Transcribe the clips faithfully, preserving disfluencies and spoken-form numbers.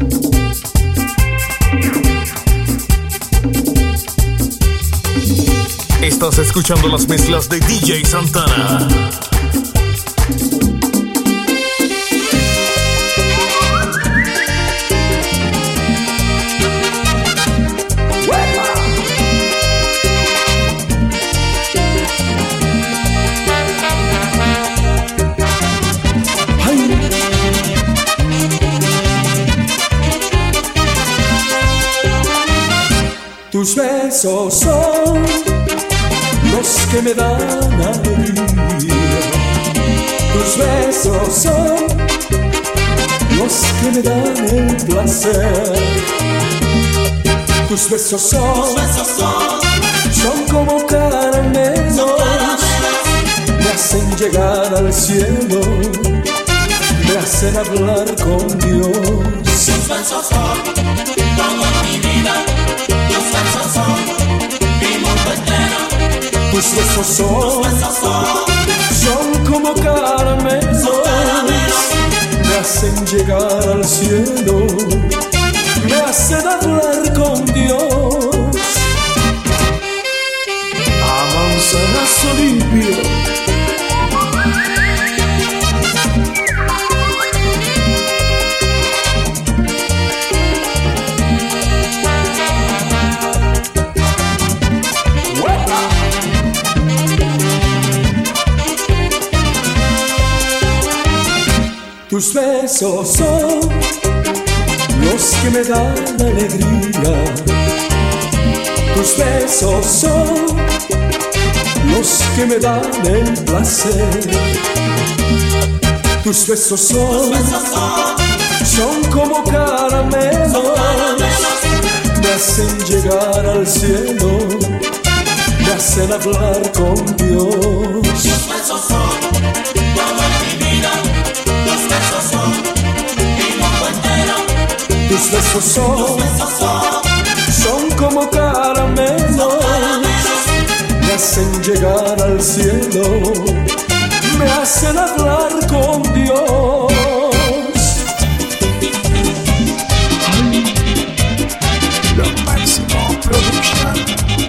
Estás escuchando las mezclas de D J Santana. Tus besos son los que me dan alegría. Tus besos son los que me dan el placer. Tus besos son, son como caramelos, me hacen llegar al cielo, me hacen hablar con Dios. Tus besos son toda mi vida. Tus besos son mi mundo entero. Tus besos son, son como caramelos, me hacen llegar al cielo, me hacen hablar con Dios. A manzanazo limpio. Tus besos son los que me dan alegría. Tus besos son los que me dan el placer. Tus besos son, son como caramelos, me hacen llegar al cielo, me hacen hablar con Dios. Tus besos son toda mi vida. Tus besos son mi mundo entero. Tus besos son, son como caramelos, me hacen llegar al cielo, me hacen hablar con Dios. Lo máximo production.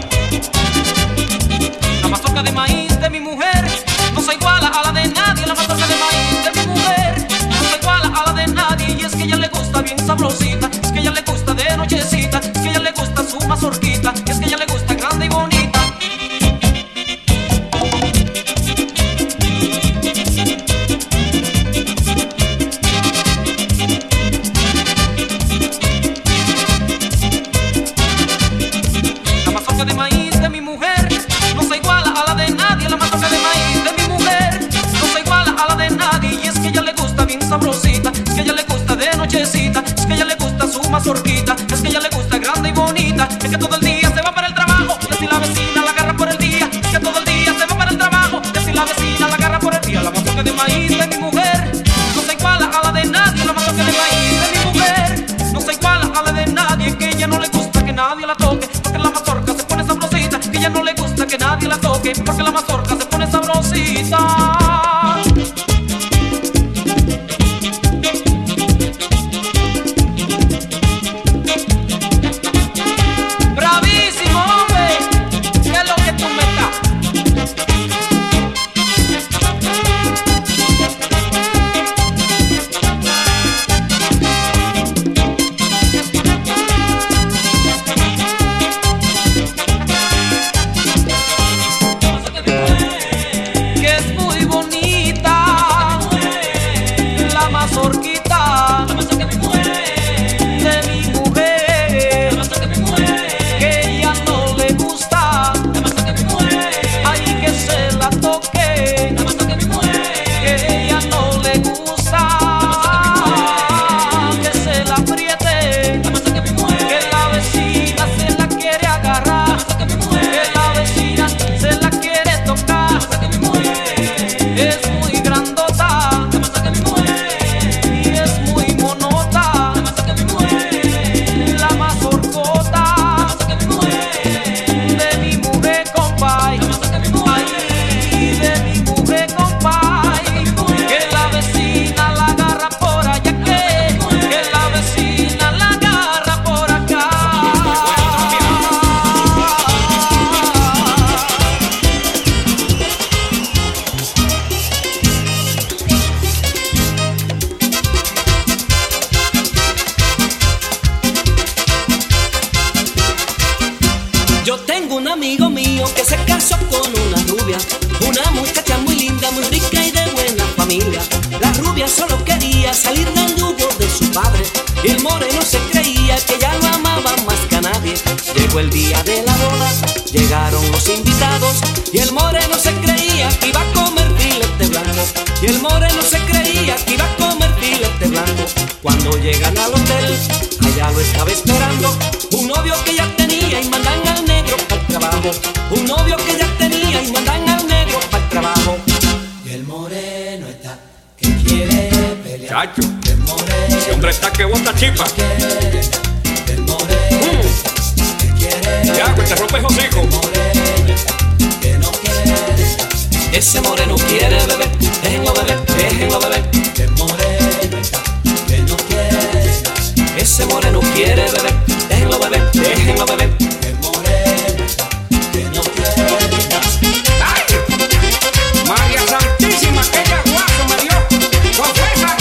La mazorca de maíz de mi mujer no se iguala a la de nadie. La mazorca de maíz de mi mujer no se iguala a la de nadie. Y es que a ella le gusta bien sabrosita, es que a ella le gusta de nochecita, es que a ella le gusta su mazorquita, y es que a ella le gusta grande y bonita. La mazorca de maíz de mi mujer no se iguala a la de nadie. La mazorca de maíz de mi mujer no se iguala a la de nadie. Y es que a ella le gusta bien sabrosita, es que a ella le gusta de nochecita, es que a ella le gusta su mazorquita, es que a ella le gusta grande y bonita. Es que todo el día se va para el trabajo y así la vecina la agarra por el día. Es que todo el día se va para el trabajo y así la vecina la agarra por el día. La mazorca de maíz de mi mujer no se iguala a la de nadie. La mazorca de maíz de mi mujer no se iguala a la de nadie. Que a ella no le gusta que nadie la toque, porque la mazorca se pone sabrosita. Que a ella no le gusta que nadie la toque, porque la mazorca se pone sabrosita. Bravísimo, hombre, ¿qué es lo que tú me das? Que es muy bonita. y el moreno se creía que ya lo amaba más que a nadie. Llegó el día de la boda, llegaron los invitados y el moreno se creía que iba a comer filete blanco, y el moreno se creía que iba a comer filete blanco. Cuando llegan al hotel, allá lo estaba esperando un novio que ya tenía y mandan al negro para el trabajo, un novio que ya tenía y mandan al negro para el trabajo. Y el moreno está que quiere pelear. Chacho, el moreno, ese hombre está que bota chipa. quiere, el moreno Mm. que quiere. Ya, pues te rompes hocico. El moreno está que no quiere. Ese moreno quiere beber, déjenlo beber, déjenlo beber. El moreno está que no quiere. Ese moreno quiere beber, déjenlo beber, déjenlo beber. El moreno está que no quiere. ¡Ay! María Santísima, que guaso me dio. ¡Confesa!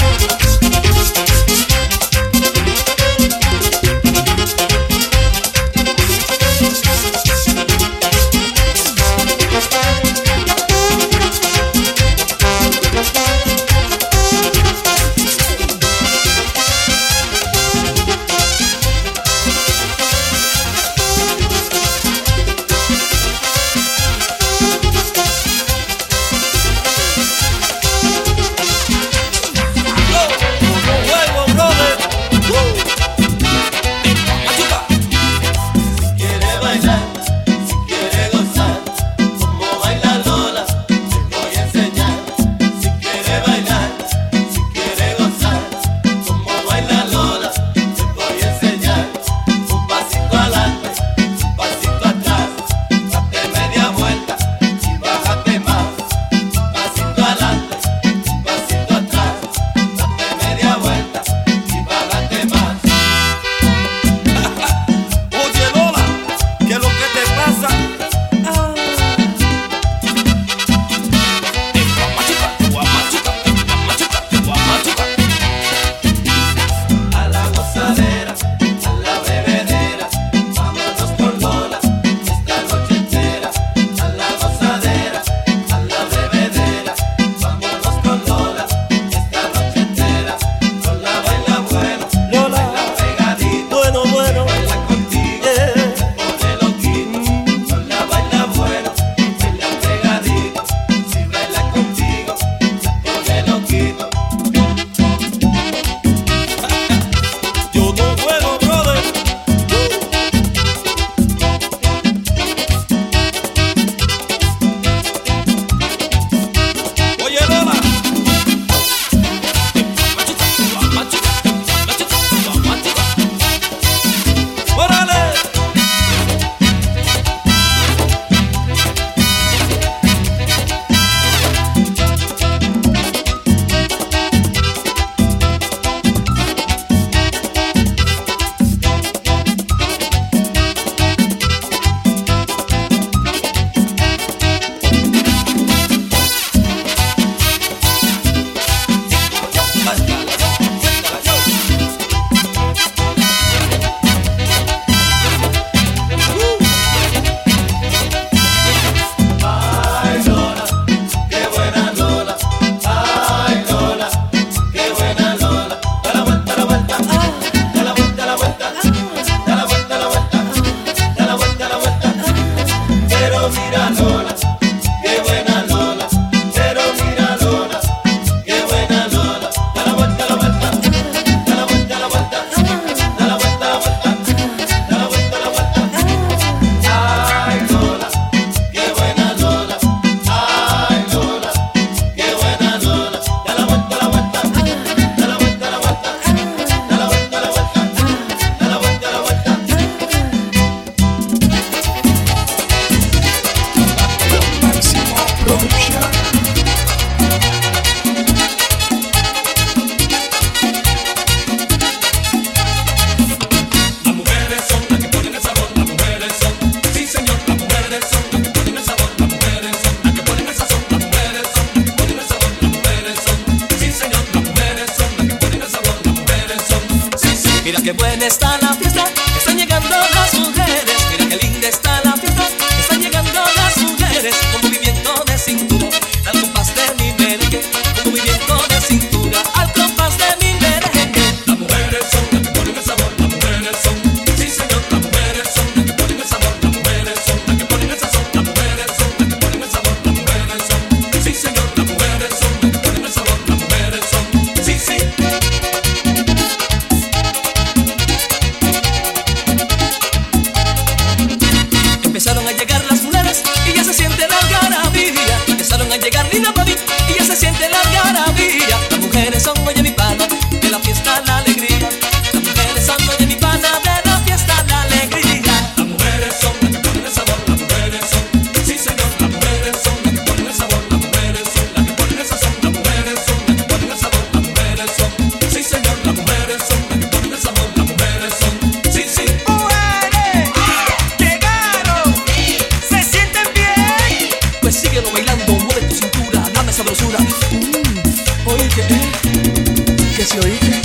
qué buena está la fiesta, están llegando las mujeres. Mira qué linda está la fiesta, están llegando las mujeres. Con movimiento de cintura, al compás de mi merengue. Con movimiento de cintura, al compás de mi merengue. Las mujeres son las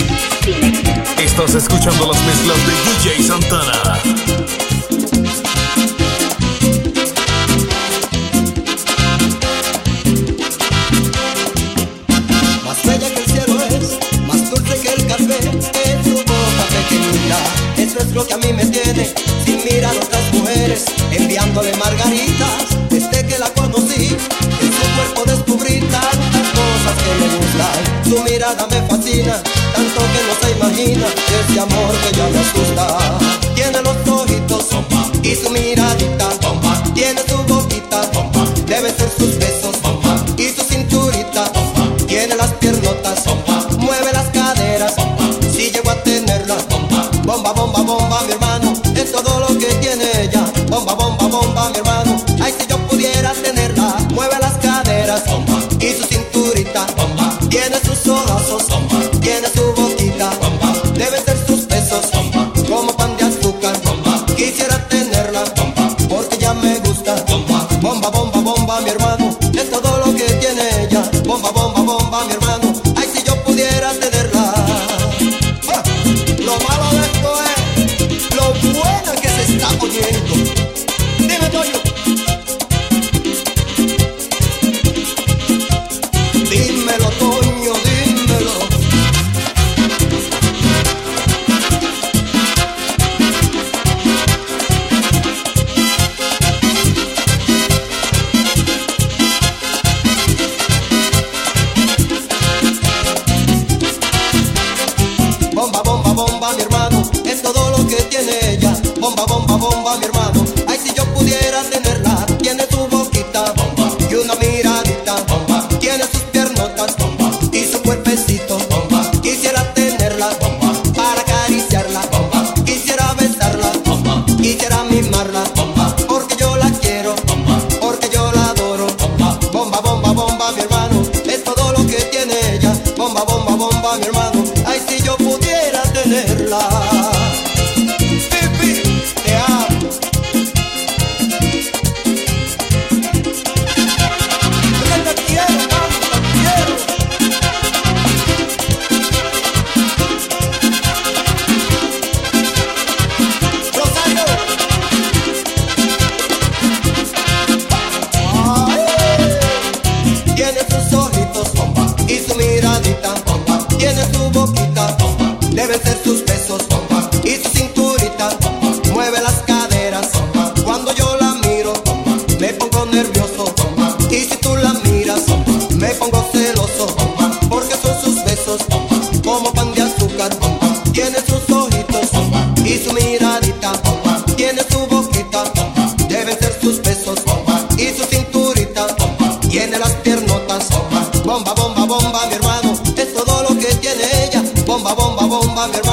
Estás escuchando las mezclas de D J Santana. Más bella que el cielo es, más dulce que el café, en su boca pequeñita. Eso es lo que a mí me tiene, sin mirar a otras mujeres, enviándole margaritas. Desde que la conocí, en su cuerpo descubrí tantas cosas que me gustan. Su mirada me fascina, tanto que no se imagina ese amor que ya me asusta. Tiene los ojitos y su miradita, tiene su boquita, debe ser sus besos y su cinturita. Tiene las piernotas, mueve las caderas, si llego a tenerla. Bomba, bomba, bomba, mi hermano, es todo lo que tiene ella. Bomba, bomba, bomba, mi hermano, ay si yo pudiera tenerla. Mueve las caderas y su cinturita, tiene sus ojazos, tiene su boquita, deben ser sus besos como pan de azúcar. Quisiera tenerla porque ya me gusta. Bomba, bomba, bomba, mi hermano, es todo lo que tiene ella. Bomba, bomba, bomba, mi hermano, ay si yo pudiera tenerla. ¡Ah! Lo malo de esto es lo buena que se está poniendo. Dime, Toyo. Dímelo, Toño, dímelo. Bomba, bomba, bomba, mi hermano, es todo lo que tiene ella. Bomba, bomba, bomba, mi hermano, ay si yo pudiera tenerla. Tiene su boquita y una miradita, tiene sus piernotas y su cuerpecito. Quisiera tenerla para acariciarla, quisiera besarla, quisiera mimarla, porque yo la quiero, porque yo la adoro. Bomba, bomba, bomba, mi hermano, es todo lo que tiene ella. Bomba, bomba, bomba, mi hermano, ay si yo pudiera tenerla. Pipi, te amo. Porque te quiero, mami, te quiero. Rosario. Ay. Tiene sus ojitos y su miradita, tiene su boquita, deben ser sus besos y su cinturita. Mueve las caderas, cuando yo la miro me pongo nervioso, y si tú la miras me pongo celoso, porque son sus besos como pan de azúcar. Tiene sus ojitos y su miradita, tiene su boquita, deben ser sus besos y su cinturita. Tiene las piernotas. Bomba, bomba, bomba, mi hermano, es todo lo que tiene ella. Bomba, bomba, bomba, mi hermano.